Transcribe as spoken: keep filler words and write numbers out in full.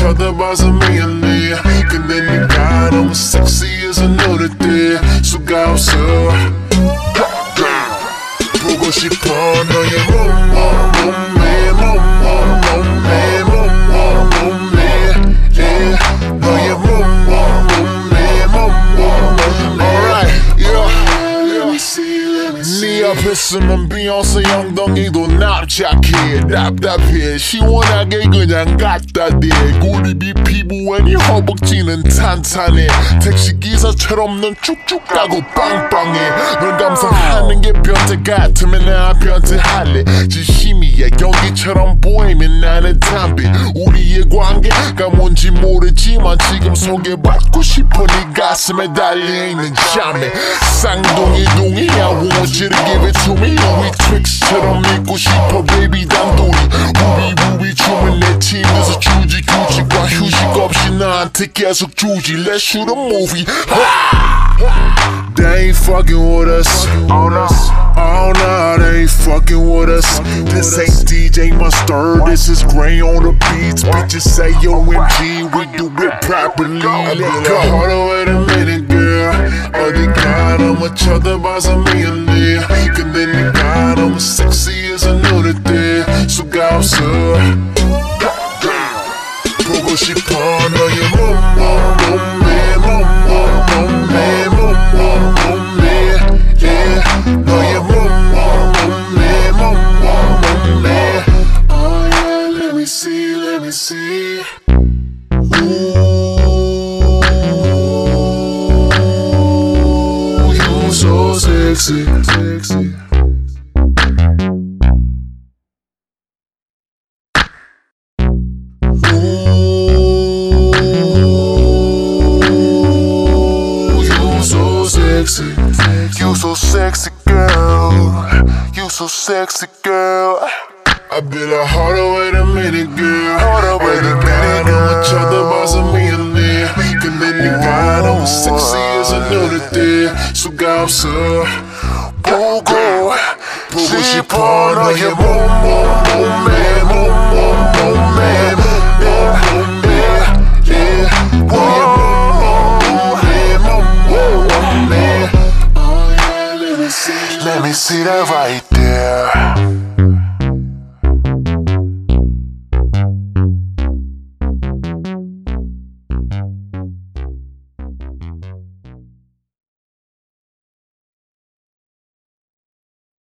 쳐다봐서 미안해. 근데 네가 너무 섹시해서 노래돼 수가 없어. 보고 싶어 너의 몸몸 몸매 몸몸 몸매 몸몸 몸매 너의 몸몸 몸매 몸몸 몸매. 네 앞에 있으면 비욘세 엉덩이도 납작해 답답해 시원하게 그냥 갖다 대. 고립이 피부에 네 허벅지는 탄탄해. 택시기사처럼 넌 쭉쭉 가고 빵빵해. 널 감상하는 게 변태 같으면 나 변태할래. 진심이야 연기처럼 보이면 나는 담배. 우리의 관계가 뭔지 모르지만 지금 소개받고 싶어. 네 가슴에 달려있는 잠에 쌍둥이 동이야. want you to give it to me. 우리 트릭스처럼 믿고 싶어 baby 단둘이. 우리 우리 춤은 내 팀에서 주지 규칙과 휴식 없이 나한테 계속 주지. Let's shoot a movie. They ain't fucking with us. Oh no, oh no, they ain't fucking with us. This ain't D J Mustard, this is Gray on the beats. Bitches say O M G, we do it properly. Let go. Hold on, wait a minute, girl. 어디가 너무 쳐다봐서 미안해. 근데 네가 너무 섹시해서 노래돼 수가 없어. 보고 싶어 너의 몸몸 몸매 몸몸 몸매 몸몸 몸매 너의 몸몸 몸매 몸몸 몸매. Oh yeah, let me see, let me see. Ooh, you so sexy, sexy. You so sexy girl, you so sexy girl. I be like, hold on, wait a minute girl. Hold on, wait a minute girl. 쳐다봐서 미안해. 근데 네가 너무 섹시해서 노래돼 수가 없어. 보고 보고 싶어 너의 몸몸 몸매